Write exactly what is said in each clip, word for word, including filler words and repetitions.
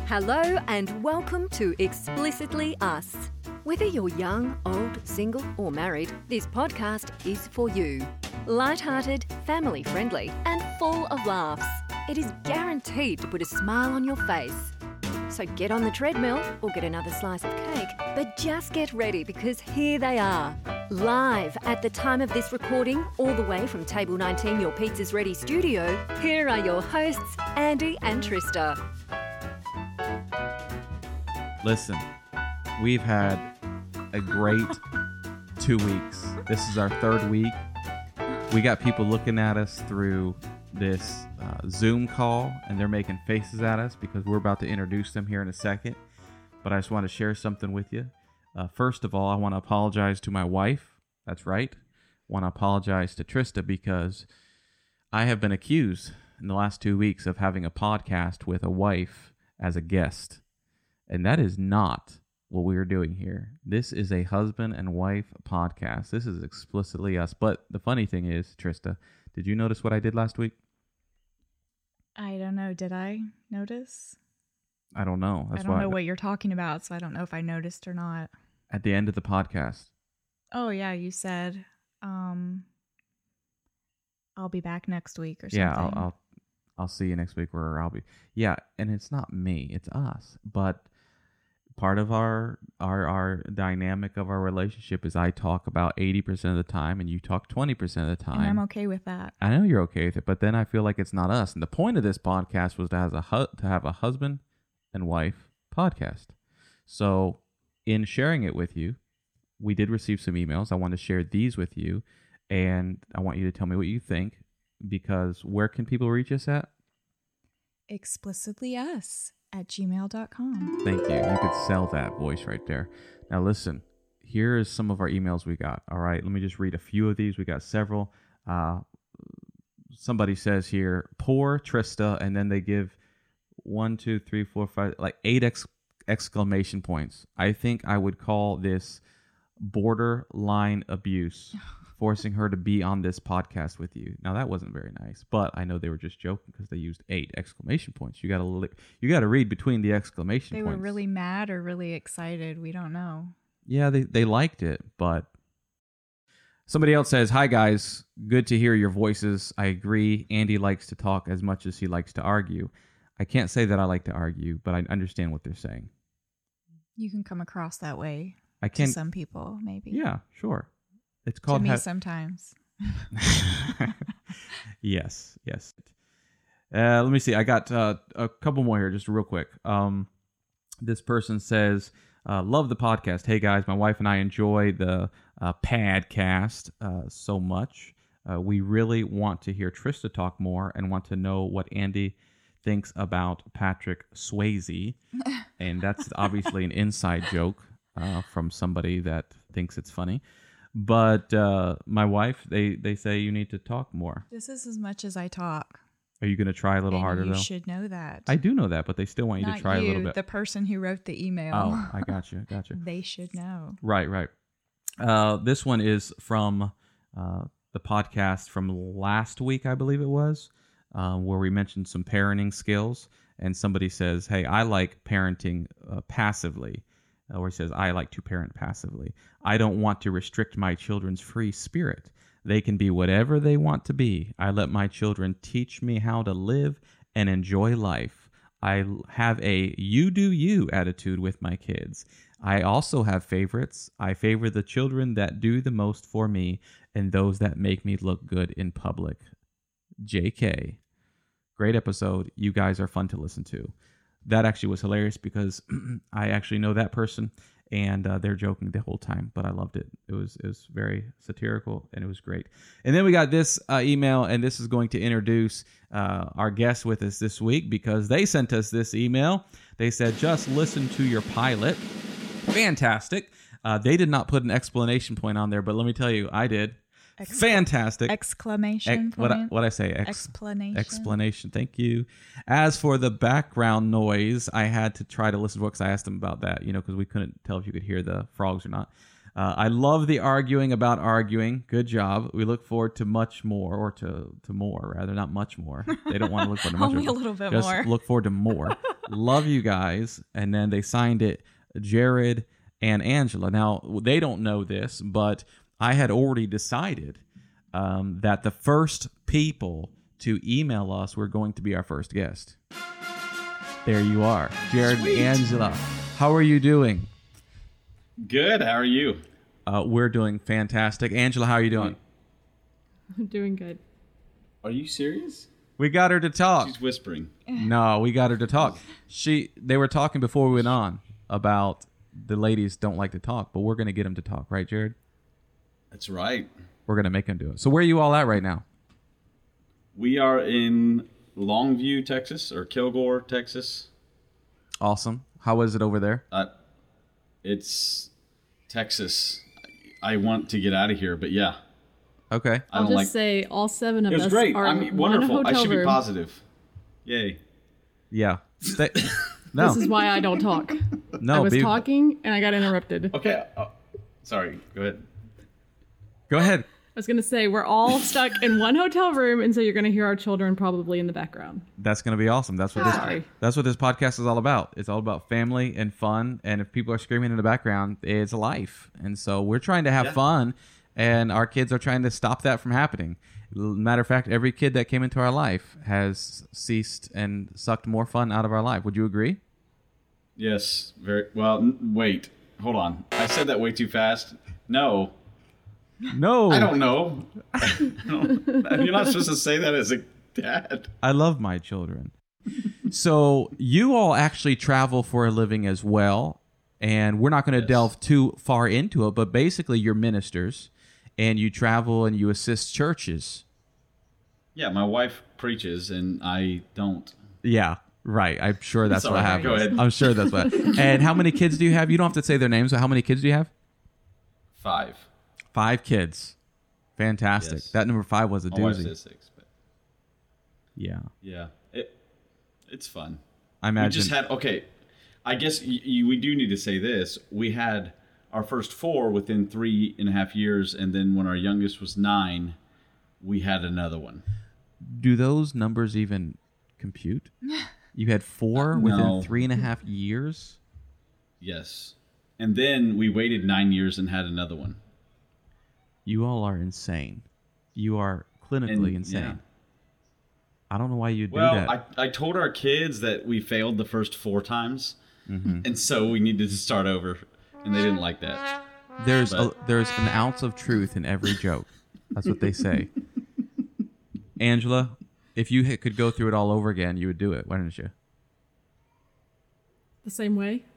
Hello and welcome to Explicitly Us. Whether you're young, old, single or married, this podcast is for you. Light-hearted, family-friendly and full of laughs. It is guaranteed to put a smile on your face. So get on the treadmill or get another slice of cake, but just get ready because here they are. Live at the time of this recording, all the way from Table nineteen, your Pizza's Ready studio, here are your hosts, Andy and Trista. Listen, we've had a great two weeks. This is our third week. We got people looking at us through this uh, Zoom call, and they're making faces at us because we're about to introduce them here in a second. But I just want to share something with you. Uh, first of all, I want to apologize to my wife. That's right. I want to apologize to Trista because I have been accused in the last two weeks of having a podcast with a wife as a guest. And that is not what we are doing here. This is a husband and wife podcast. This is explicitly us. But the funny thing is, Trista, did you notice what I did last week? I don't know. Did I notice? I don't know. That's I don't why know what you're talking about, so I don't know if I noticed or not. At the end of the podcast. Oh, yeah. You said, um, I'll be back next week or something. Yeah, I'll, I'll, I'll see you next week where I'll be. Yeah, and it's not me. It's us. But part of our, our our dynamic of our relationship is I talk about eighty percent of the time and you talk twenty percent of the time. And I'm okay with that. I know you're okay with it, but then I feel like it's not us. And the point of this podcast was to have a, hu- to have a husband and wife podcast. So in sharing it with you, we did receive some emails. I want to share these with you, and I want you to tell me what you think, because where can people reach us at? Explicitly us. At gmail dot com. Thank you. You could sell that voice right there. Now listen, here is some of our emails we got. All right, let me just read a few of these. We got several. Uh, somebody says here, poor Trista, and then they give one, two, three, four, five, like eight ex- exclamation points. I think I would call this borderline abuse. Forcing her to be on this podcast with you. Now that wasn't very nice, but I know they were just joking because they used eight exclamation points. You got to li- you got to read between the exclamation they points. They were really mad or really excited. We don't know. Yeah, they they liked it, but somebody else says, "Hi guys, good to hear your voices. I agree. Andy likes to talk as much as he likes to argue. I can't say that I like to argue, but I understand what they're saying. You can come across that way. I can to some people, maybe. Yeah, sure. It's called to me ha- sometimes. yes, yes. Uh, let me see. I got uh, a couple more here, just real quick. Um, this person says, uh, "Love the podcast. Hey guys, my wife and I enjoy the uh, Padcast uh, so much. Uh, we really want to hear Trista talk more and want to know what Andy thinks about Patrick Swayze." And that's obviously an inside joke uh, from somebody that thinks it's funny. But uh, my wife, they, they say you need to talk more. This is as much as I talk. Are you going to try a little and harder, you though? You should know that. I do know that, but they still want you Not to try you, a little bit. The person who wrote the email. Oh, I got you. Got you. They should know. Right, right. Uh, this one is from uh, the podcast from last week, I believe it was, uh, where we mentioned some parenting skills. And somebody says, hey, I like parenting uh, passively. Or he says, I like to parent passively. I don't want to restrict my children's free spirit. They can be whatever they want to be. I let my children teach me how to live and enjoy life. I have a you do you attitude with my kids. I also have favorites. I favor the children that do the most for me and those that make me look good in public. J K. Great episode. You guys are fun to listen to. That actually was hilarious because I actually know that person, and uh, they're joking the whole time, but I loved it. It was it was very satirical, and it was great. And then we got this uh, email, and this is going to introduce uh, our guest with us this week because they sent us this email. They said, just listen to your pilot. Fantastic. Uh, they did not put an explanation point on there, but let me tell you, I did. Ex- Fantastic. Exclamation Ex- what I, what I say? Ex- explanation. Explanation. Thank you. As for the background noise, I had to try to listen to it because I asked them about that, you know, because we couldn't tell if you could hear the frogs or not. Uh, I love the arguing about arguing. Good job. We look forward to much more, or to, to more, rather, not much more. They don't want to look forward to much Only more. a little bit Just more. look forward to more. Love you guys. And then they signed it, Jared and Angela. Now, they don't know this, but I had already decided um, that the first people to email us were going to be our first guest. There you are. Jared Sweet. and Angela. How are you doing? Good. How are you? Uh, we're doing fantastic. Angela, how are you doing? I'm doing good. Are you serious? We got her to talk. She's whispering. No, we got her to talk. She, they were talking before we went on about the ladies don't like to talk, but we're going to get them to talk, right, Jared? That's right. We're going to make them do it. So where are you all at right now? We are in Longview, Texas, or Kilgore, Texas. Awesome. How is it over there? Uh, it's Texas. I want to get out of here, but yeah, Okay. I I'll don't just like. say all seven of It was us great. are I in mean, one wonderful. hotel I should room. be positive. Yay. Yeah. Stay- no. This is why I don't talk. no. I was be- talking and I got interrupted. Okay. Oh, sorry. Go ahead. Go ahead. I was going to say we're all stuck in one hotel room, and so you're going to hear our children probably in the background. That's going to be awesome. That's what this. Sorry. That's what this podcast is all about. It's all about family and fun. And if people are screaming in the background, it's life. And so we're trying to have Yeah. fun, and our kids are trying to stop that from happening. Matter of fact, every kid that came into our life has ceased and sucked more fun out of our life. Would you agree? Yes. Very well. n- Wait. Hold on. I said that way too fast. No. No. I don't know. I don't, you're not supposed to say that as a dad. I love my children. So you all actually travel for a living as well, and we're not going to Yes. delve too far into it, but basically you're ministers, and you travel and you assist churches. Yeah, my wife preaches and I don't. Yeah, right. I'm sure that's It's all what right. happens. Go ahead. I'm sure that's what. And how many kids do you have? You don't have to say their names, but how many kids do you have? Five. Five kids. Fantastic. Yes. That number five was a My wife doozy. says six, but Yeah. yeah, it it's fun. I We imagine. just had okay. I guess y- y- we do need to say this. We had our first four within three and a half years, and then when our youngest was nine, we had another one. do those numbers even compute? You had four Uh, within no. three and a half years? Yes, and then we waited nine years and had another one. You all are insane. You are clinically And, insane. yeah. I don't know why you do Well, that. I, I told our kids that we failed the first four times, Mm-hmm. and so we needed to start over, and they didn't like that. there's a, but- there's an ounce of truth in every joke. That's what they say. Angela, if you hit, could go through it all over again, you would do it, why didn't you? The same way?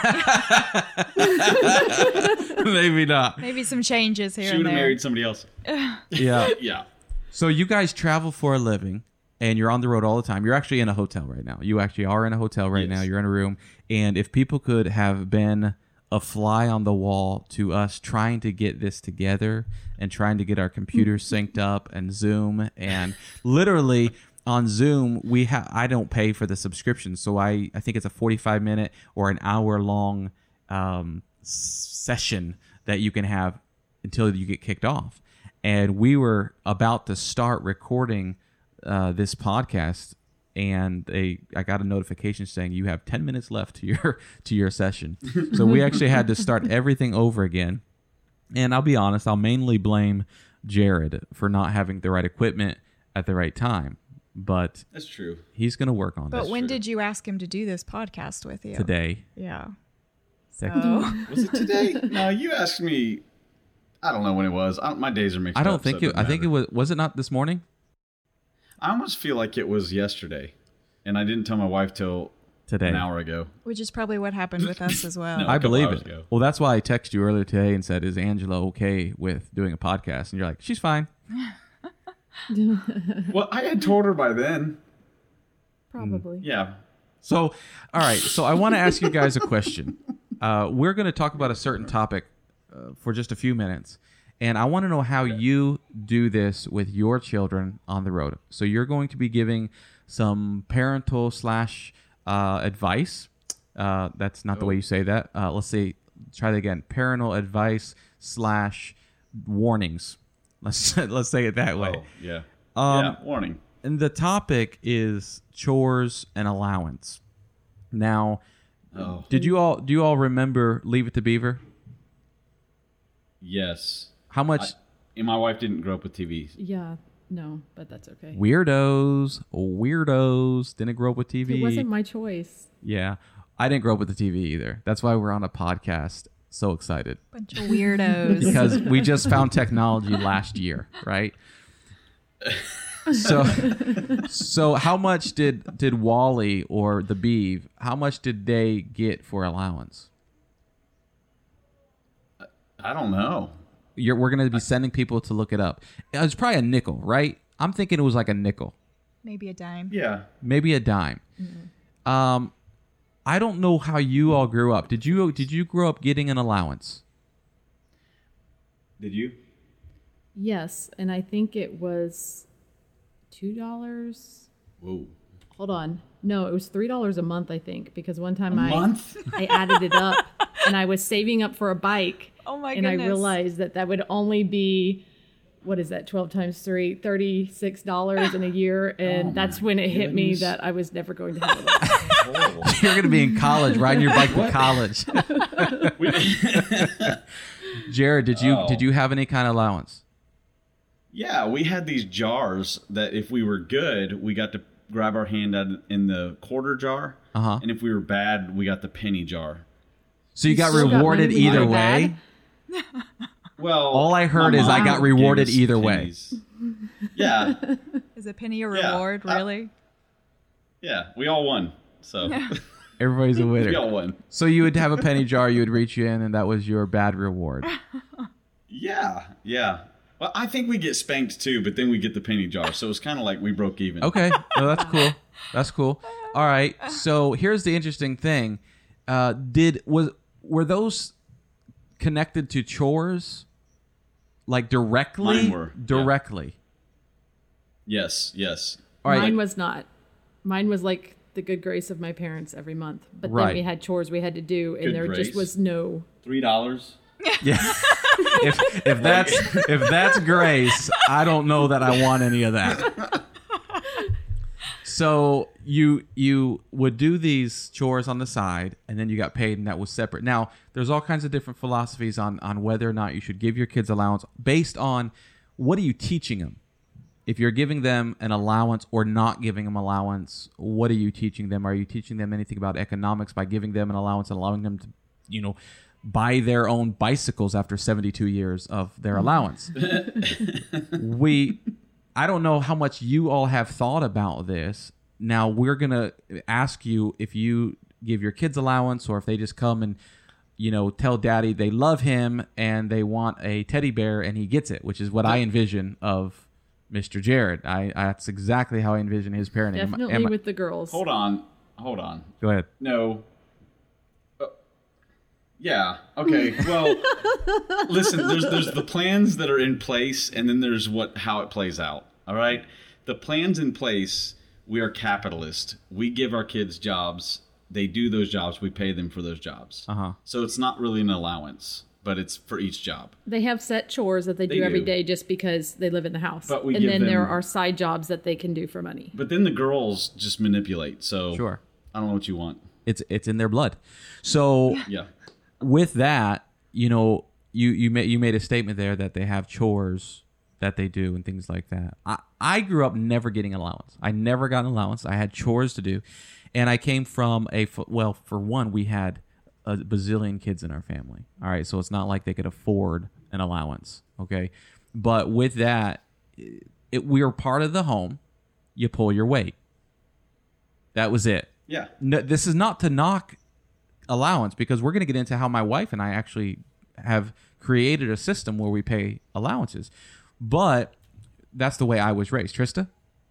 Maybe not. Maybe some changes here She and would have there. married somebody else. Yeah. Yeah. So you guys travel for a living, and you're on the road all the time. You're actually in a hotel right now. You actually are in a hotel right Yes. now. You're in a room. And if people could have been a fly on the wall to us trying to get this together and trying to get our computers synced up and Zoom, and literally on Zoom, we have I don't pay for the subscription, so I, I think it's a forty-five minute or an hour long um, session that you can have until you get kicked off. And we were about to start recording uh, this podcast, and they I got a notification saying you have ten minutes left to your to your session. So we actually had to start everything over again. And I'll be honest, I'll mainly blame Jared for not having the right equipment at the right time. But That's true. he's going to work on But this when true. did you ask him to do this podcast with you? today. Yeah. Technically. Was it today? No, you asked me. I don't know when it was. I, my days are mixed I up. don't think so it. I think it doesn't was. Was it not this morning? matter. I almost feel like it was yesterday, and I didn't tell my wife till Today. an hour ago. Which is probably what happened with us as well. No. I couple believe hours it. ago. Well, that's why I texted you earlier today and said, "Is Angela okay with doing a podcast?" And you're like, "She's fine." Well, I had told her by then. Probably. Yeah. So, all right. So I want to ask you guys a question. Uh, we're going to talk about a certain topic uh, for just a few minutes, and I want to know how you do this with your children on the road. So you're going to be giving some parental slash uh, advice. Uh, that's not the way you say that. Uh, let's say try that again. Parental advice slash warnings. Let's let's say it that way. Oh, yeah. Um, yeah, warning. And the topic is chores and allowance. Now, Oh. did you all do you all remember Leave It to Beaver? Yes. How much I, and my wife didn't grow up with T Vs. Yeah, no, but that's okay. weirdos, weirdos didn't grow up with T V? It wasn't my choice. Yeah, I didn't grow up with the T V either. That's why we're on a podcast. So excited Bunch of weirdos. because we just found technology last year, right? So, so how much did did Wally or the Beav? How much did they get for allowance? I don't know. You're, we're going to be sending people to look it up. It was probably a nickel, right? I'm thinking it was like a nickel, Maybe a dime. Yeah. maybe a dime. Um, I don't know how you all grew up. Did you did you grow up getting an allowance? Did you? Yes, and I think it was two dollars. Whoa. Hold on. No, it was three dollars a month, I think, because one time A I month? I added it up and I was saving up for a bike. Oh my and goodness. I realized that that would only be, what is that, twelve times three, thirty-six dollars in a year. And Oh that's my when it hit me goodness. that I was never going to have it. Horrible. You're going to be in college, riding your bike to college. Jared, did you Oh. did you have any kind of allowance? Yeah, we had these jars that if we were good, we got to grab our hand out in the quarter jar. Uh-huh. And if we were bad, we got the penny jar. So you, got still got rewarded money when either you're way. bad? Well, All I heard my is I mom got gave rewarded us either way. pennies. Yeah, Is a penny a Yeah. reward, Uh, really? yeah, we all won. So Everybody's a winner. we all won. So you would have a penny jar, you would reach in, and that was your bad reward. Yeah, yeah. Well, I think we get spanked too, but then we get the penny jar. So it's kind of like we broke even. Okay, no, that's cool. That's cool. All right. So here's the interesting thing: uh, did was were those connected to chores, like directly? Mine were, yeah. Directly. Yes, yes. All right. Mine was not. Mine was like the good grace of my parents every month. But Right. then we had chores we had to do, and Good there grace. just was no. Three dollars. Yeah. if if that's if that's grace, I don't know that I want any of that. So you you would do these chores on the side, and then you got paid, and that was separate. Now, there's all kinds of different philosophies on on whether or not you should give your kids allowance based on what are you teaching them. If you're giving them an allowance or not giving them allowance, what are you teaching them? Are you teaching them anything about economics by giving them an allowance and allowing them to, you know, buy their own bicycles after seventy-two years of their allowance? we, I don't know how much you all have thought about this. Now we're going to ask you if you give your kids allowance or if they just come and, you know, tell daddy they love him and they want a teddy bear and he gets it, which is what I envision of Mister Jared. I, that's exactly how I envision his parenting. Am I- Definitely am I- with the girls. Hold on, hold on. Go ahead. No. Uh, yeah. Okay. Well, listen. There's there's the plans that are in place, and then there's what how it plays out. All right. The plans in place. We are capitalist. We give our kids jobs. They do those jobs. We pay them for those jobs. Uh huh. So it's not really an allowance, but it's for each job. They have set chores that they, They do every do. day just because they live in the house. But we and give then there them- are side jobs that they can do for money. But then the girls just manipulate. So Sure. I don't know what you want. It's it's in their blood. So Yeah. with that, you know, you you made you made a statement there that they have chores that they do and things like that. I, I grew up never getting an allowance. I never got an allowance. I had chores to do, and I came from a f- well, for one, we had a bazillion kids in our family. All right, so it's not like they could afford an allowance. Okay, but with that, it, we were part of the home. You pull your weight. That was it. Yeah. No, this is not to knock allowance because we're going to get into how my wife and I actually have created a system where we pay allowances. But that's the way I was raised. Trista?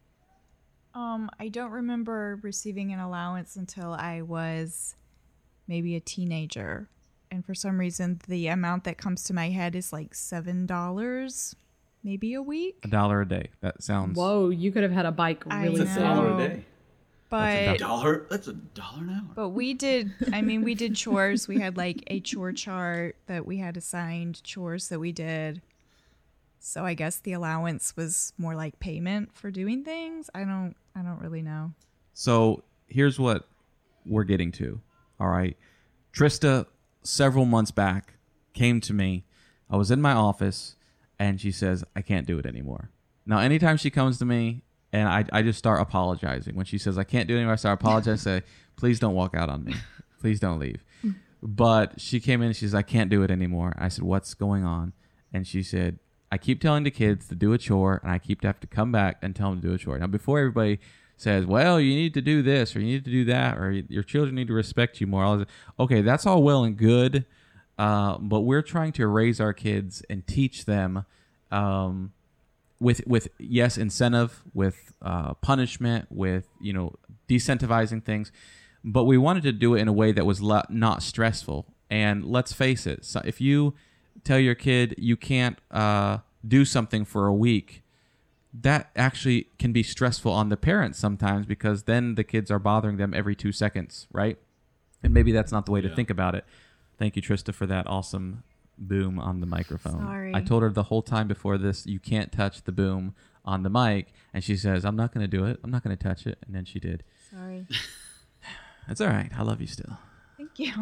Um, I don't remember receiving an allowance until I was maybe a teenager. And for some reason, the amount that comes to my head is like seven dollars, maybe a week. A dollar a day. That sounds... Whoa, you could have had a bike I really know. soon. Dollar a day. But dollar? That's a dollar an hour. But we did, I mean, we did chores. We had like a chore chart that we had assigned chores that we did. So I guess the allowance was more like payment for doing things. I don't, I don't really know. So here's what we're getting to. All right. Trista, several months back, came to me. I was in my office and she says, I can't do it anymore. Now, anytime she comes to me, and I, I just start apologizing. When she says, I can't do it anymore, I start apologizing. I say, please don't walk out on me. Please don't leave. But she came in and she says, I can't do it anymore. I said, what's going on? And she said, I keep telling the kids to do a chore, and I keep to have to come back and tell them to do a chore. Now, before everybody says, well, you need to do this, or you need to do that, or your children need to respect you more. I was like, okay, that's all well and good, uh, but we're trying to raise our kids and teach them um, with with yes incentive, with uh, punishment, with you know decentivizing things, but we wanted to do it in a way that was le- not stressful. And let's face it, so if you tell your kid you can't uh, do something for a week, that actually can be stressful on the parents sometimes, because then the kids are bothering them every two seconds, right? And maybe that's not the way yeah. to think about it. Thank you, Trista, for that awesome boom on the microphone. Sorry. I told her the whole time before this, you can't touch the boom on the mic, and she says, I'm not going to do it. I'm not going to touch it. And then she did. Sorry. It's all right. I love you still. Thank you.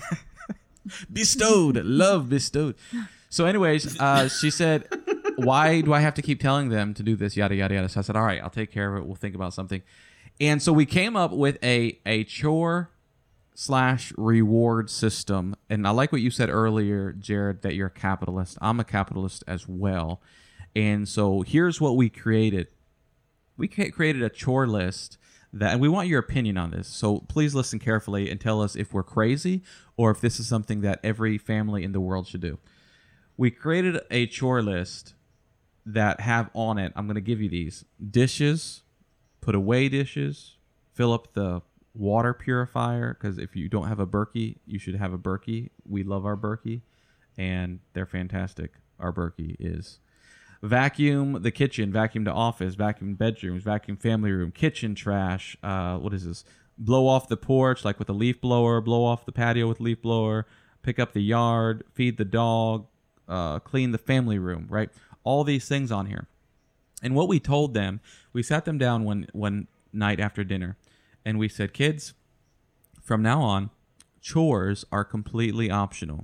Bestowed. Love bestowed. So anyways, uh, she said, why do I have to keep telling them to do this, yada, yada, yada. So I said, all right, I'll take care of it. We'll think about something. And so we came up with a, a chore slash reward system. And I like what you said earlier, Jared, that you're a capitalist. I'm a capitalist as well. And so here's what we created. We created a chore list that, and we want your opinion on this. So please listen carefully and tell us if we're crazy or if this is something that every family in the world should do. We created a chore list that have on it, I'm going to give you these: dishes, put away dishes, fill up the water purifier, because if you don't have a Berkey, you should have a Berkey. We love our Berkey, and they're fantastic. Our Berkey is. Vacuum the kitchen, vacuum the office, vacuum bedrooms, vacuum family room, kitchen trash. Uh, what is this? Blow off the porch, like with a leaf blower. Blow off the patio with a leaf blower. Pick up the yard. Feed the dog. Uh, clean the family room. Right. All these things on here. And what we told them, we sat them down one one night after dinner, and we said, kids, from now on, chores are completely optional.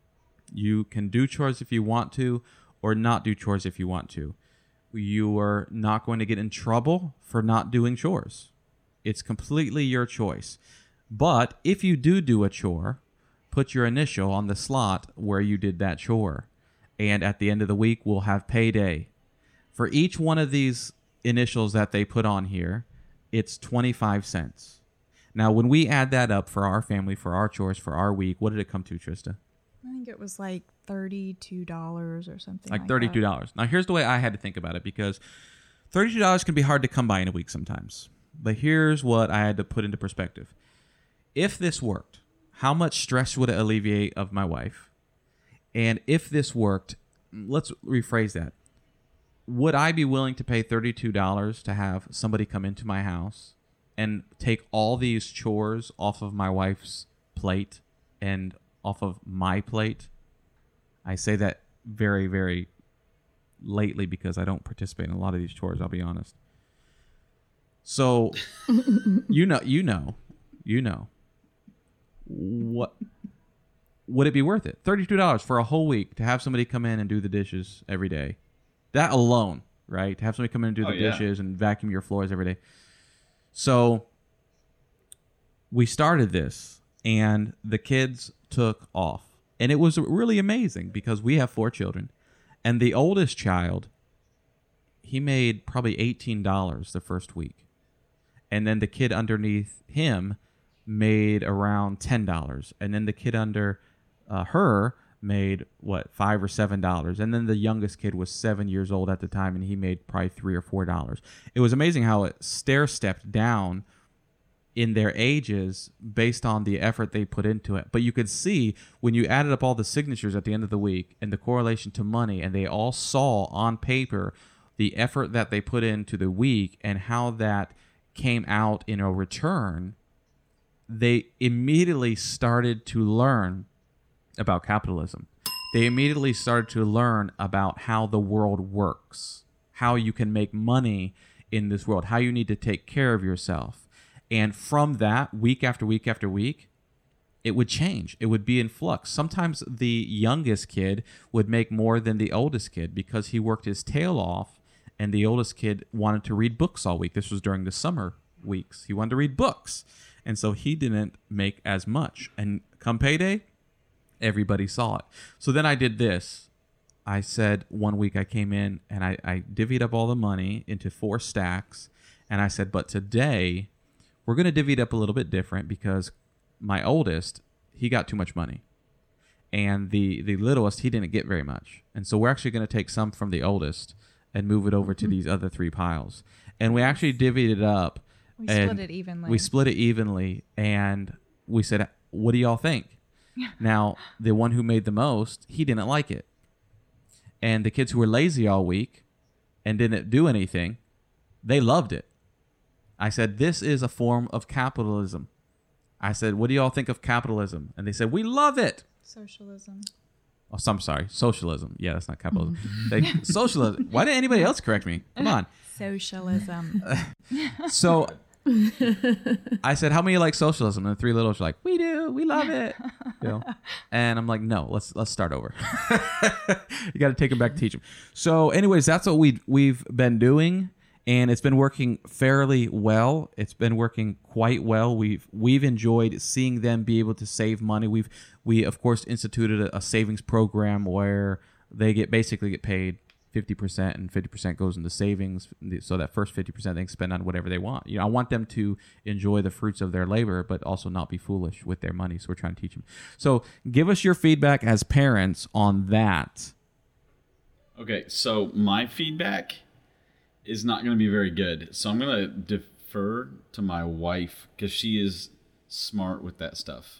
You can do chores if you want to, or not do chores if you want to. You are not going to get in trouble for not doing chores. It's completely your choice. But if you do do a chore, put your initial on the slot where you did that chore. And at the end of the week, we'll have payday. For each one of these initials that they put on here, it's twenty-five cents. Now, when we add that up for our family, for our chores, for our week, what did it come to, Trista? I think it was like thirty-two dollars or something like, like thirty-two dollars. that. Now, here's the way I had to think about it, because thirty-two dollars can be hard to come by in a week sometimes. But here's what I had to put into perspective. If this worked, how much stress would it alleviate of my wife? And if this worked, let's rephrase that. Would I be willing to pay thirty-two dollars to have somebody come into my house and take all these chores off of my wife's plate and off of my plate? I say that very, very lately because I don't participate in a lot of these chores, I'll be honest. So, you know, you know, you know, what would it be worth it? thirty-two dollars for a whole week to have somebody come in and do the dishes every day. That alone, right? To have somebody come in and do oh, the yeah. dishes and vacuum your floors every day. So we started this, and the kids took off. And it was really amazing because we have four children. And the oldest child, he made probably eighteen dollars the first week. And then the kid underneath him made around ten dollars. And then the kid under uh, her made, what, five or seven dollars. And then the youngest kid was seven years old at the time, and he made probably three or four dollars. It was amazing how it stair-stepped down in their ages based on the effort they put into it. But you could see when you added up all the signatures at the end of the week and the correlation to money, and they all saw on paper the effort that they put into the week and how that came out in a return, they immediately started to learn about capitalism. They immediately started to learn about how the world works, how you can make money in this world, how you need to take care of yourself. And from that, week after week after week, it would change. It would be in flux. Sometimes the youngest kid would make more than the oldest kid because he worked his tail off, and the oldest kid wanted to read books all week. This was during the summer weeks. He wanted to read books. And so he didn't make as much. And come payday, everybody saw it. So then I did this. I said one week I came in and I, I divvied up all the money into four stacks. And I said, but today we're going to divvy it up a little bit different because my oldest, he got too much money. And the, the littlest, he didn't get very much. And so we're actually going to take some from the oldest and move it over to these other three piles. And we actually divvied it up. We and split it evenly. We split it evenly. And we said, what do y'all think? Now, the one who made the most, he didn't like it. And the kids who were lazy all week and didn't do anything, they loved it. I said, this is a form of capitalism. I said, what do y'all think of capitalism? And they said, we love it. Socialism. Oh, so I'm sorry. Socialism. Yeah, that's not capitalism. they, socialism. Why didn't anybody else correct me? Come on. Socialism. So I said, how many like socialism? And the three littles were like, we do. We love it. You know? And I'm like, no, let's let's start over. You got to take them back, teach them. So anyways, that's what we we've been doing. And it's been working fairly well. It's been working quite well. We've we've enjoyed seeing them be able to save money. We've we of course instituted a, a savings program where they get basically get paid fifty percent and fifty percent goes into savings. So that first fifty percent they can spend on whatever they want. You know, I want them to enjoy the fruits of their labor, but also not be foolish with their money. So we're trying to teach them. So give us your feedback as parents on that. Okay, so my feedback is not going to be very good. So I'm going to defer to my wife because she is smart with that stuff.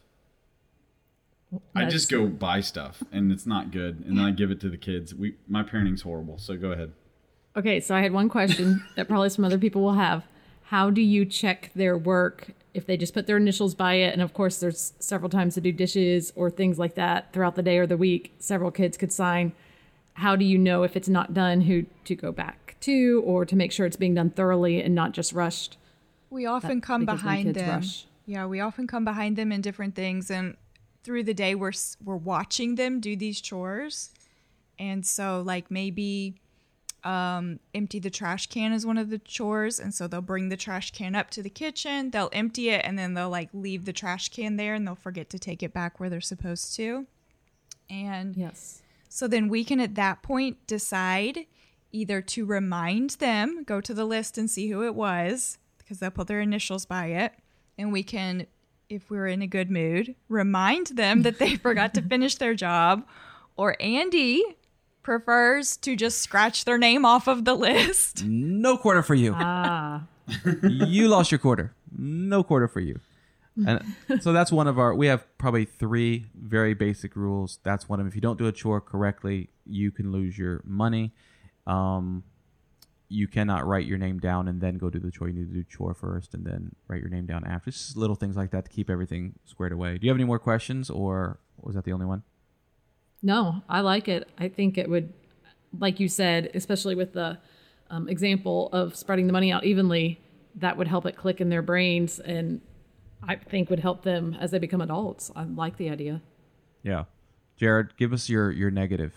I That's- just go buy stuff and it's not good, and then I give it to the kids. We my parenting's horrible. So go ahead. Okay, so I had one question that probably some other people will have. How do you check their work if they just put their initials by it? And of course, there's several times to do dishes or things like that throughout the day or the week. Several kids could sign. How do you know if it's not done, who to go back to, or to make sure it's being done thoroughly and not just rushed? We often That- come because when behind kids them. rush. Yeah, we often come behind them in different things, and through the day we're s- we're watching them do these chores. And so like maybe um, empty the trash can is one of the chores, and so they'll bring the trash can up to the kitchen, they'll empty it, and then they'll like leave the trash can there, and they'll forget to take it back where they're supposed to. And Yes. so then we can at that point decide either to remind them, go to the list and see who it was, because they'll put their initials by it. And we can, if we're in a good mood, remind them that they forgot to finish their job. Or Andy prefers to just scratch their name off of the list. No quarter for you. Ah. You lost your quarter. No quarter for you. And so that's one of our, we have probably three very basic rules. That's one of them. If you don't do a chore correctly, you can lose your money. Um, you cannot write your name down and then go do the chore. You need to do chore first and then write your name down after. It's just little things like that to keep everything squared away. Do you have any more questions, or was that the only one? No, I like it. I think it would, like you said, especially with the um, example of spreading the money out evenly, that would help it click in their brains, and I think would help them as they become adults. I like the idea. Yeah. Jared, give us your, your negative.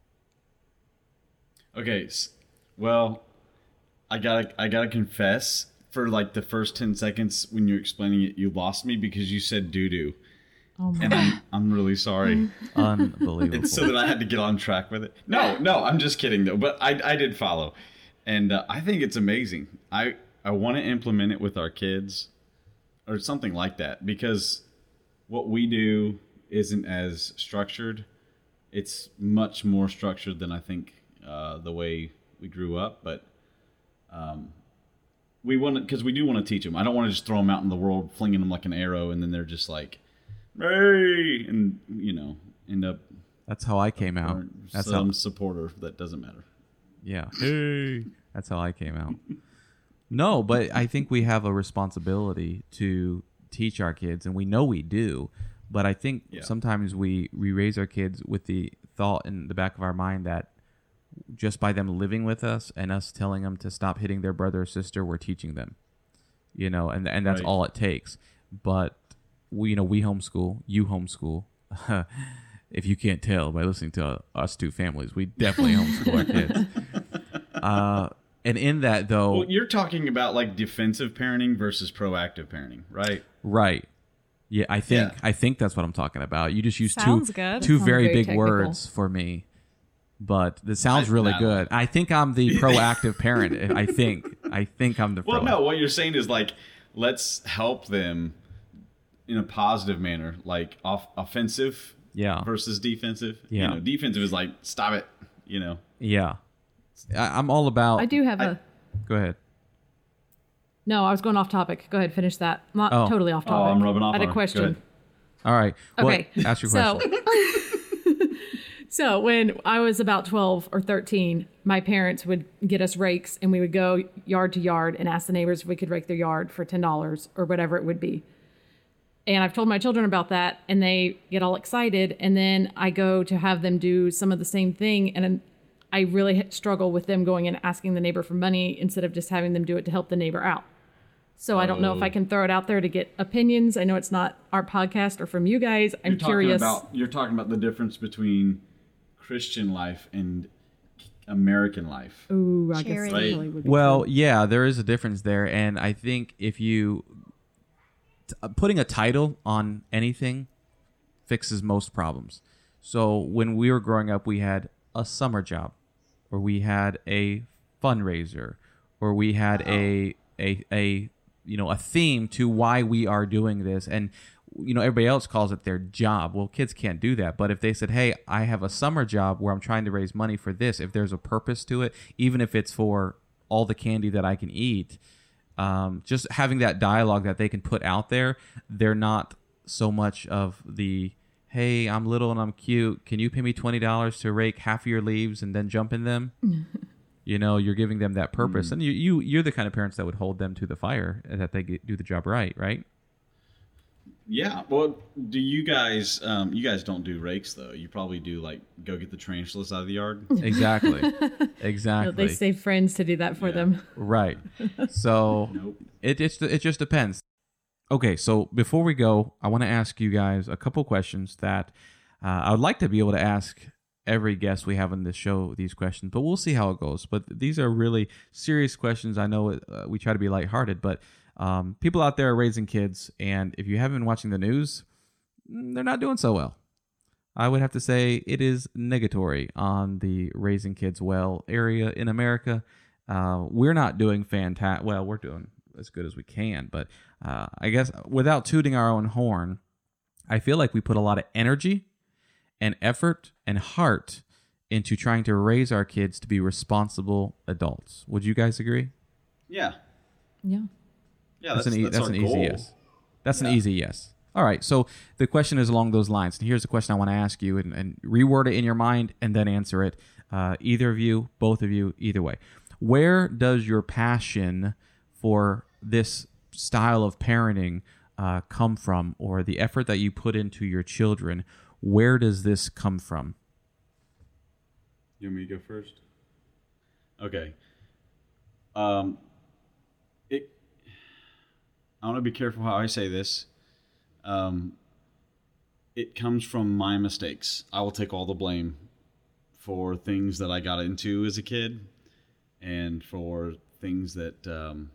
Okay, s- well, I gotta I gotta confess, for like the first ten seconds when you're explaining it, you lost me because you said doo doo, Oh my and I'm I'm really sorry. Unbelievable. And so that I had to get on track with it. No, no, I'm just kidding though. But I I did follow, and uh, I think it's amazing. I I want to implement it with our kids, or something like that, because what we do isn't as structured. It's much more structured than I think uh, the way we grew up. But um, we want to, because we do want to teach them. I don't want to just throw them out in the world, flinging them like an arrow, and then they're just like, hey, and you know, end up That's how I came out. or That's some how, supporter that doesn't matter. yeah. Hey. That's how I came out. No, but I think we have a responsibility to teach our kids, and we know we do. But I think Yeah. sometimes we, we raise our kids with the thought in the back of our mind that just by them living with us and us telling them to stop hitting their brother or sister, we're teaching them. You know, and and that's Right. all it takes. But we, you know, we homeschool, you homeschool. If you can't tell by listening to us two families, we definitely homeschool our kids. Uh, and in that, though, Well, you're talking about like defensive parenting versus proactive parenting, right? right? Yeah, I think Yeah. I think that's what I'm talking about. You just used Sounds two good. two Sounds very very big technical. words for me, but it sounds I- really no. good. I think I'm the proactive parent. I think I think I'm the Well, proactive. no, what you're saying is like, let's help them in a positive manner, like off offensive Yeah. versus defensive. Yeah. You know, defensive is like, stop it, you know. Yeah, I, I'm all about. I do have a. Go ahead. No, I was going off topic. Go ahead, finish that. Not Oh. totally off Oh, topic. I'm rubbing off I had on a her. Go question. ahead. All right. Well, Okay. ask your so, question. so when I was about twelve or thirteen, my parents would get us rakes and we would go yard to yard and ask the neighbors if we could rake their yard for ten dollars or whatever it would be. And I've told my children about that and they get all excited. And then I go to have them do some of the same thing. And I really struggle with them going and asking the neighbor for money instead of just having them do it to help the neighbor out. So I don't know if I can throw it out there to get opinions. I know it's not our podcast or from you guys. I'm You're talking curious. about you're talking about the difference between Christian life and American life. Ooh, I Charity. guess that really would be Well, true. yeah, there is a difference there, and I think if you t- uh, putting a title on anything fixes most problems. So when we were growing up, we had a summer job, or we had a fundraiser, or we had a a a you know a theme to why we are doing this, and you know everybody else calls it their job. Well, kids can't do that, but if they said, hey, I have a summer job where I'm trying to raise money for this, if there's a purpose to it, even if it's for all the candy that I can eat, um, just having that dialogue that they can put out there, they're not so much of the, hey, I'm little and I'm cute, can you pay me twenty dollars to rake half of your leaves and then jump in them? You know, you're giving them that purpose, and you, you you're the kind of parents that would hold them to the fire and that they get, do the job right, right? Yeah. Well, do you guys? Um, you guys don't do rakes though. You probably do like go get the tarantulas out of the yard. Exactly, No, exactly. they save friends to do that for Yeah. them. Right. So Nope. it it's, it just depends. Okay, so before we go, I want to ask you guys a couple questions that uh, I would like to be able to ask every guest we have on this show these questions, but we'll see how it goes. But these are really serious questions. I know uh, we try to be lighthearted, but um, people out there are raising kids, and if you haven't been watching the news, mm, they're not doing so well. I would have to say it is negatory on the raising kids well area in America. Uh, we're not doing fantastic. Well, we're doing as good as we can, but uh, I guess without tooting our own horn, I feel like we put a lot of energy and effort and heart into trying to raise our kids to be responsible adults. Would you guys agree? Yeah. Yeah. Yeah. That's, That's, an, e- that's, that's our an goal. easy yes. That's Yeah. an easy yes. All right. So the question is along those lines. And here's the question I want to ask you, and, and reword it in your mind and then answer it. Uh, either of you, both of you, either way. Where does your passion for this style of parenting uh, come from, or the effort that you put into your children? Where does this come from? You want me to go first? Okay. Um, it. I want to be careful how I say this. Um, it comes from my mistakes. I will take all the blame for things that I got into as a kid, and for things that, um,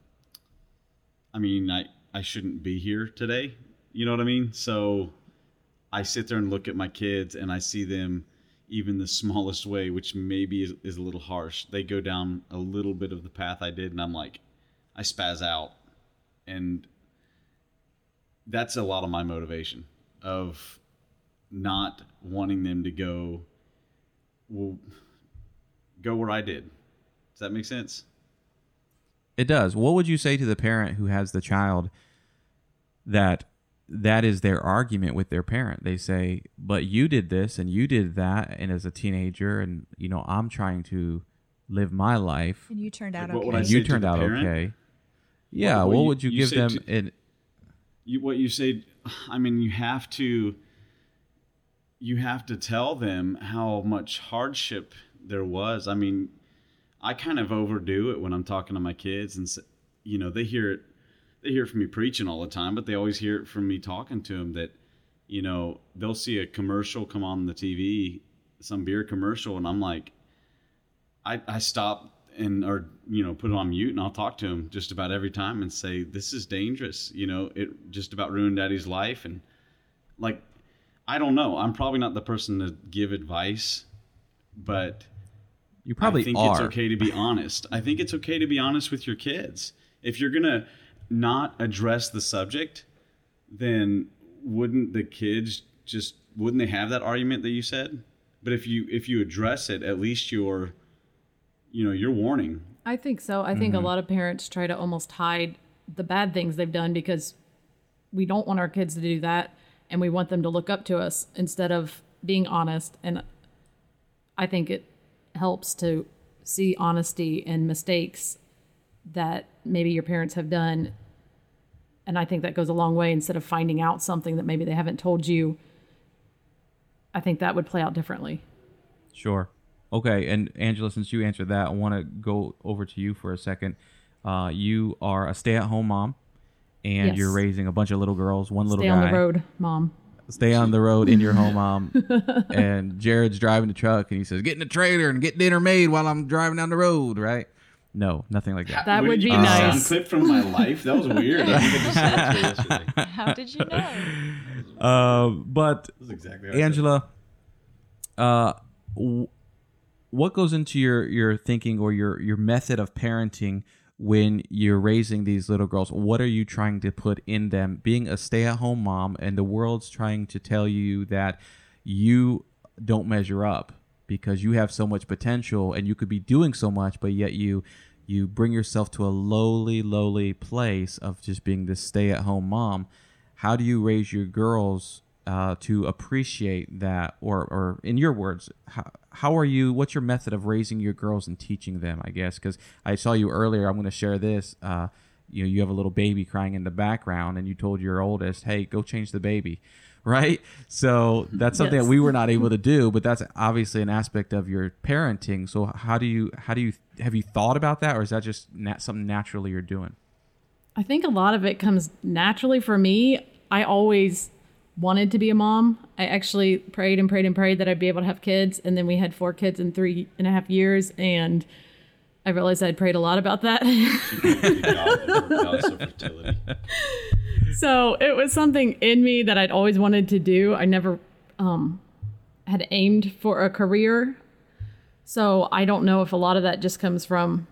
I mean, I I shouldn't be here today. You know what I mean? So I sit there and look at my kids, and I see them, even the smallest way, which maybe is, is a little harsh, they go down a little bit of the path I did, and I'm like, I spaz out. And that's a lot of my motivation of not wanting them to go, well, go where I did. Does that make sense? It does. What would you say to the parent who has the child that that is their argument with their parent? They say, but you did this and you did that, and as a teenager, and you know, I'm trying to live my life, And you turned out Like, what okay. would I and say you to turned the out parent? okay. Yeah, What- what, what you- would you, you give say them? to- in, You, what you say, I mean, you have to, you have to tell them how much hardship there was. I mean, I kind of overdo it when I'm talking to my kids, and s- you know, they hear it, they hear it from me preaching all the time, but they always hear it from me talking to them. That, you know, they'll see a commercial come on the T V, some beer commercial, and I'm like, I, I stop and or you know put it on mute, and I'll talk to him just about every time and say, this is dangerous. You know, it just about ruined Daddy's life. And like, I don't know, I'm probably not the person to give advice, but you probably I think are. it's okay to be honest. I think it's okay to be honest with your kids. If you're gonna not address the subject, then wouldn't the kids just wouldn't they have that argument that you said? But if you if you address it, at least you're you know you're warning. I think so. I think a lot of parents try to almost hide the bad things they've done because we don't want our kids to do that, and we want them to look up to us instead of being honest. And I think it helps to see honesty and mistakes that maybe your parents have done. And I think that goes a long way instead of finding out something that maybe they haven't told you. I think that would play out differently. Sure. Okay, and Angela, since you answered that, I want to go over to you for a second. Uh, you are a stay-at-home mom, and Yes. you're raising a bunch of little girls, one little Stay guy. on the road, Mom. Stay on the road in your home, Mom. And Jared's driving the truck, and he says, "Get in the trailer and get dinner made while I'm driving down the road." Right? No, nothing like that. That What would did be you get a sound nice. clip from my life? That was weird. I think I just said it to you yesterday. How did you know? Uh, but That was exactly how I said it. Angela, uh, w- what goes into your, your thinking or your, your method of parenting when you're raising these little girls? What are you trying to put in them? Being a stay-at-home mom, and the world's trying to tell you that you don't measure up because you have so much potential and you could be doing so much, but yet you you bring yourself to a lowly, lowly place of just being this stay-at-home mom. How do you raise your girls uh, to appreciate that? Or, or in your words, how, how are you, what's your method of raising your girls and teaching them, I guess? Because I saw you earlier, I'm going to share this. Uh, you know, you have a little baby crying in the background, and you told your oldest, hey, go change the baby. Right? So that's something Yes. that we were not able to do, but that's obviously an aspect of your parenting. So how do you, how do you, have you thought about that, or is that just nat- something naturally you're doing? I think a lot of it comes naturally for me. I always wanted to be a mom. I actually prayed and prayed and prayed that I'd be able to have kids. And then we had four kids in three and a half years. And I realized I'd prayed a lot about that. God, goddess of fertility. So it was something in me that I'd always wanted to do. I never um, had aimed for a career. So I don't know if a lot of that just comes from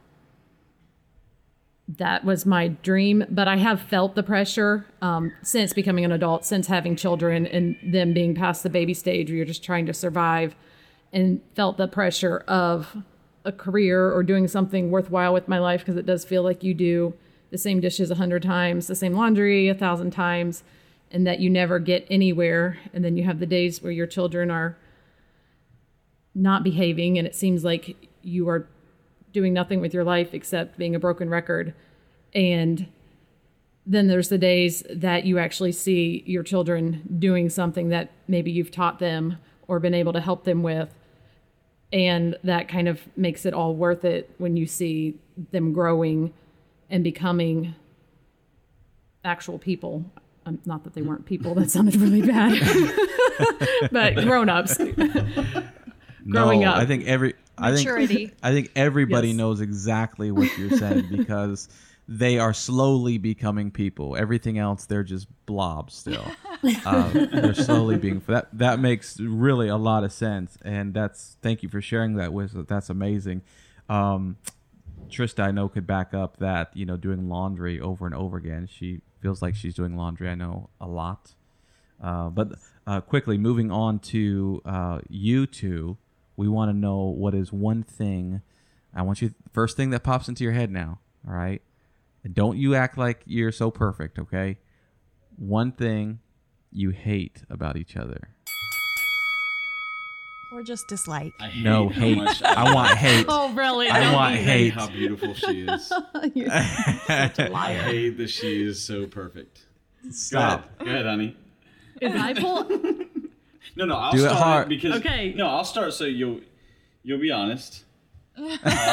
that was my dream, but I have felt the pressure um, since becoming an adult, since having children and them being past the baby stage where you're just trying to survive, and felt the pressure of a career or doing something worthwhile with my life, because it does feel like you do the same dishes a hundred times, the same laundry a thousand times, and that you never get anywhere. And then you have the days where your children are not behaving, and it seems like you are doing nothing with your life except being a broken record. And then there's the days that you actually see your children doing something that maybe you've taught them or been able to help them with. And that kind of makes it all worth it when you see them growing and becoming actual people. Um, not that they weren't people, that sounded really bad. But grown-ups. Growing no, up. I think every I Maturity. think I think everybody Yes. knows exactly what you're saying because they are slowly becoming people. Everything else, they're just blobs still. uh, they're slowly being that. That makes really a lot of sense, and that's thank you for sharing that with us. That's amazing. Um, Trista, I know, could back up that, you know, doing laundry over and over again. She feels like she's doing laundry, I know, a lot. Uh, but uh, quickly, moving on to uh, you two, we want to know what is one thing. I want you, first thing that pops into your head now, all right? And don't you act like you're so perfect, okay? One thing you hate about each other. Or just dislike. I hate No, how hate. much I want hate. Oh, really? I Don't want even. hate. how beautiful she is. You're such a I liar. hate that she is so perfect. Stop. Go ahead, Go ahead honey. If I pull, No, no, I'll Do it start hard. because Okay. No, I'll start so you'll you'll be honest. Um,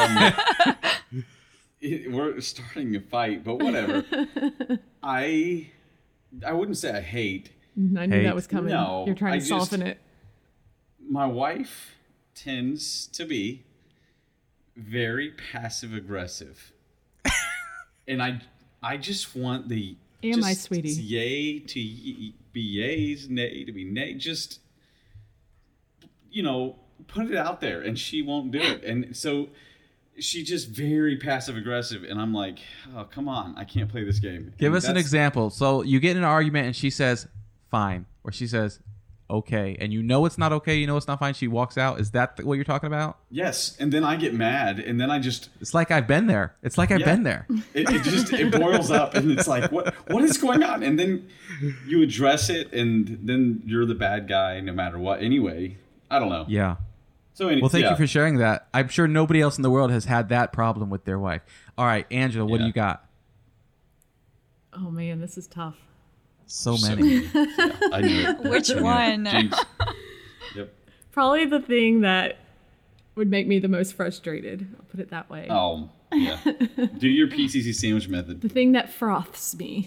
it- we're starting a fight, but whatever. I I wouldn't say I hate. I knew Hate. that was coming. No, You're trying I to just- soften it. My wife tends to be very passive aggressive, and I I just want the Am I, just sweetie? Yay to y- be yays, nay to be nay. Just you know, put it out there, and she won't do it, and so she just very passive aggressive, and I'm like, oh come on, I can't play this game. Give And us an that's- example. So you get in an argument and she says, fine. Or she says, okay. And you know it's not okay. You know it's not fine. She walks out. Is that th- what you're talking about? Yes, and then I get mad, and then I just It's like I've been there. It's like I've Yeah. been there. It, it just it boils up, and it's like, what what is going on? And then you address it, and then you're the bad guy no matter what. Anyway, I don't know. Yeah. So anyway, Well, thank yeah. you for sharing that. I'm sure nobody else in the world has had that problem with their wife. All right, Angela, what do Yeah. you got? Oh man, this is tough. So So many. many. Yeah, I knew it. Which Yeah. one? Jinx. Yep. Probably the thing that would make me the most frustrated. I'll put it that way. Oh yeah. Do your P C C sandwich method. The thing that froths me.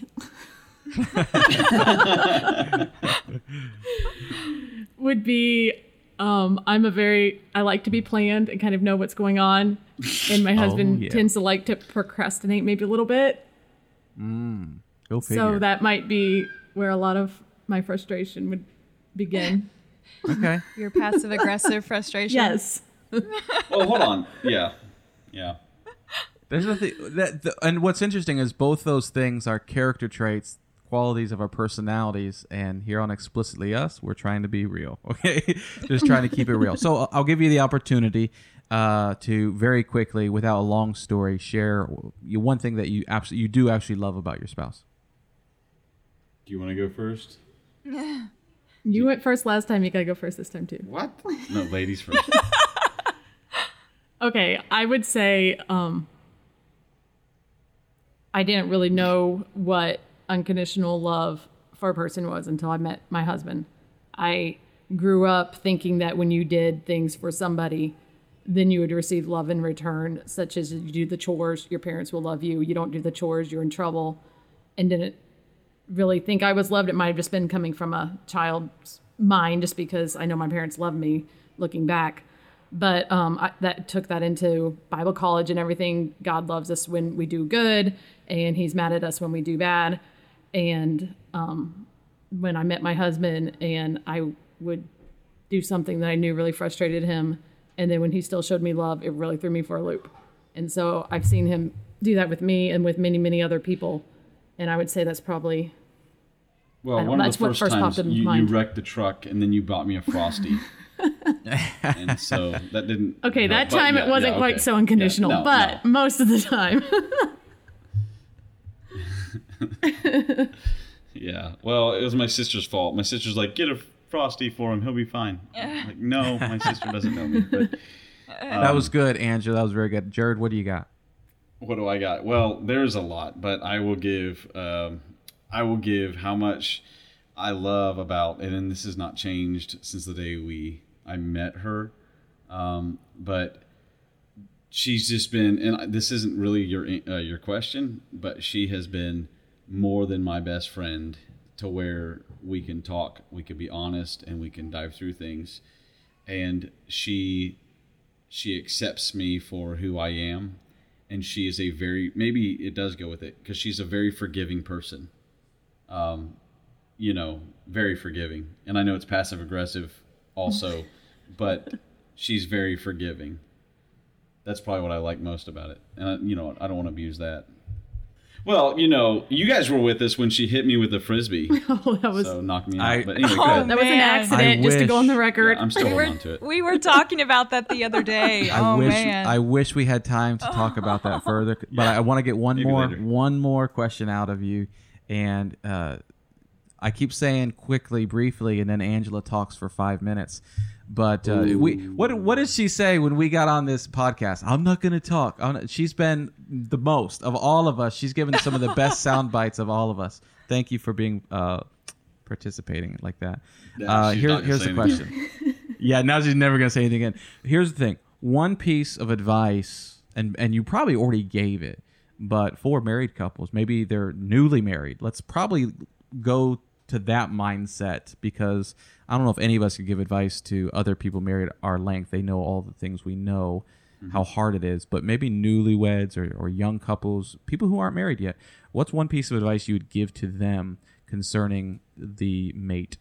would be um, I'm a very I like to be planned and kind of know what's going on, and my husband yeah. tends to like to procrastinate maybe a little bit. Go figure. So that might be where a lot of my frustration would begin. okay. Your passive aggressive frustration. Yes. Oh, hold on. Yeah. Yeah. There's nothing that, the, and what's interesting is both those things are character traits, qualities of our personalities, and here on Explicitly Us, we're trying to be real. Okay, just trying to keep it real. So I'll give you the opportunity uh, to very quickly, without a long story, share you one thing that you absolutely you do actually love about your spouse. Do you want to go first? You went first last time. You gotta go first this time too. What? No, ladies first. Okay, I would say um, I didn't really know what unconditional love for a person was until I met my husband. I grew up thinking that when you did things for somebody, then you would receive love in return, such as you do the chores, your parents will love you. You don't do the chores, you're in trouble. And didn't really think I was loved. It might have just been coming from a child's mind, just because I know my parents loved me looking back. But um, I, that took that into Bible college and everything. God loves us when we do good, and he's mad at us when we do bad. And um, when I met my husband and I would do something that I knew really frustrated him, and then when he still showed me love, it really threw me for a loop. And so I've seen him do that with me and with many, many other people. And I would say that's probably... Well, I don't- one of that's the what first, first times popped in you, you mind. wrecked the truck, and then you bought me a Frosty. And so that didn't... Okay, help, that but time yeah, it wasn't yeah, quite okay. so unconditional, Yeah, no, but no. most of the time. Yeah. Well, it was my sister's fault. My sister's like, get a Frosty for him. He'll be fine. I'm like, no, my sister doesn't know me. But That was good, Angela. That was very good. Jared, what do you got? what do I got? Well, there's a lot, but I will give... Um, I will give how much I love about, and then this has not changed since the day we I met her, um, but she's just been, and this isn't really your uh, your question, but she has been more than my best friend, to where we can talk, we can be honest, and we can dive through things, and she she accepts me for who I am, and she is a very, maybe it does go with it, because she's a very forgiving person. Um, you know, very forgiving. And I know it's passive aggressive also, but she's very forgiving. That's probably what I like most about it. And, I, you know, I don't want to abuse that. Well, you know, you guys were with us when she hit me with the Frisbee. Oh, that was So knocked me out. I- But anyway, go Oh, ahead. that was an Man. accident, I just to go on the wish- record. Yeah, I'm still We holding were, on to it. we were talking about that the other day. I oh, wish man. I wish we had time to talk about that further, but I want to get one Maybe more later. one more question out of you, and uh, I keep saying quickly, briefly, and then Angela talks for five minutes. But uh, we what what did she say when we got on this podcast? I'm not going to talk. I'm not, she's been the most of all of us. She's given some of the best sound bites of all of us. Thank you for being uh, participating like that. Yeah, uh, she's here, not gonna here's say the question. Yeah, now she's never going to say anything again. Here's the thing. One piece of advice, and, and you probably already gave it, but for married couples, maybe they're newly married. Let's probably go to that mindset, because I don't know if any of us could give advice to other people married our length. They know all the things we know, mm-hmm. how hard it is, but maybe newlyweds or, or young couples, people who aren't married yet. What's one piece of advice you would give to them concerning the mate?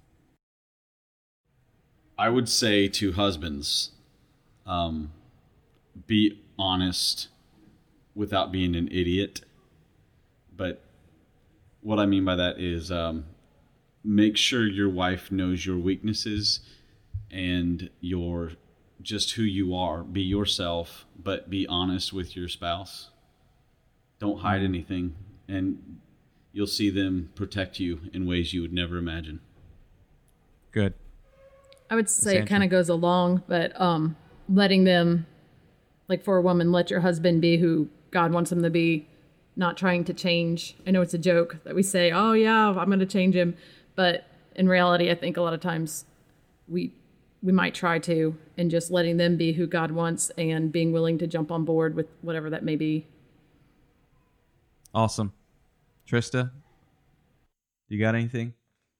I would say to husbands, um, be honest without being an idiot. But what I mean by that is um, make sure your wife knows your weaknesses and your just who you are. Be yourself, but be honest with your spouse. Don't hide anything, and you'll see them protect you in ways you would never imagine. Good. I would say Sandra. it kind of goes along, but um, letting them, like for a woman, let your husband be who God wants him to be, not trying to change. I know it's a joke that we say, oh yeah, I'm going to change him. But in reality, I think a lot of times we we might try to, and just letting them be who God wants and being willing to jump on board with whatever that may be. Awesome. Trista, you got anything?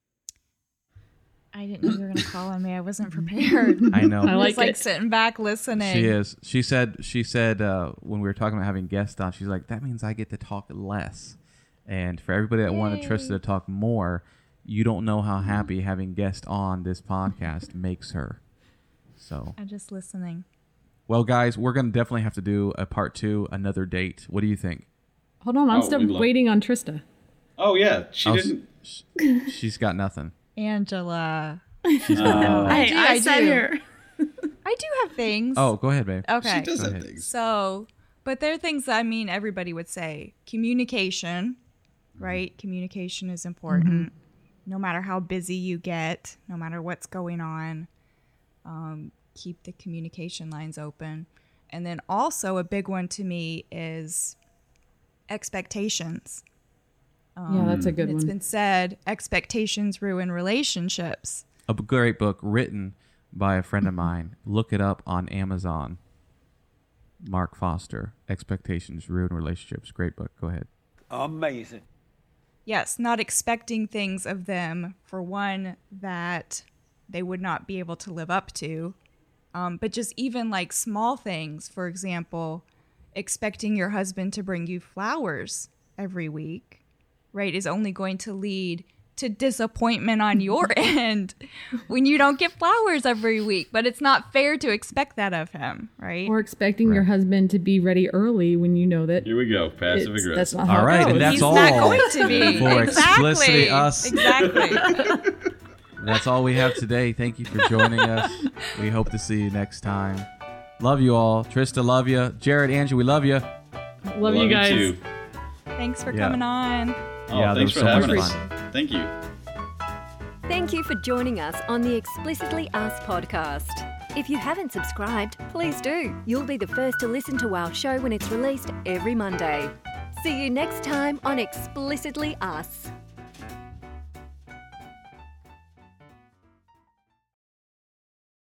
I didn't know you were going to call on me. I wasn't prepared. I know. I I like was like it. sitting back listening. She is. She said. She said uh, when we were talking about having guests on, she's like, "That means I get to talk less." And for everybody that wanted Yay. Trista to talk more, you don't know how happy having guests on this podcast makes her. So, I'm just listening. well, guys, we're gonna definitely have to do a part two, another date. What do you think? Hold on, I'm Oh, still we'd love- waiting on Trista. Oh yeah, she Oh, didn't. sh- she's got nothing. Angela. She's got nothing. I do, I sat do. here. I do have things. Oh, go ahead, babe. Okay. She does Go have ahead. things. So, but there are things that I mean everybody would say. Communication, right? Communication is important. No matter how busy you get, no matter what's going on, um, keep the communication lines open. And then also a big one to me is expectations. Yeah, that's a good It's one. been said, expectations ruin relationships. A great book written by a friend of mine. Look it up on Amazon. Mark Foster, Expectations Ruin Relationships. Great book. Go ahead. Amazing. Yes, not expecting things of them, for one, that they would not be able to live up to. Um, but just even like small things, for example, expecting your husband to bring you flowers every week, right, is only going to lead to disappointment on your end when you don't get flowers every week. But it's not fair to expect that of him, right? Or expecting your husband to be ready early when you know that Here we go. Passive it's, aggressive. that's not how All it right, goes. and that's He's all not going to be. for exactly. Explicitly Us. Exactly. That's all we have today. Thank you for joining us. We hope to see you next time. Love you all. Trista, love you. Jared, Angie, we love you. Love, you guys. too. Thanks for Yeah. coming on. Oh, Yeah, that thanks was for so much having us. fun. Thank you. Thank you for joining us on the Explicitly Us podcast. If you haven't subscribed, please do. You'll be the first to listen to our show when it's released every Monday. See you next time on Explicitly Us.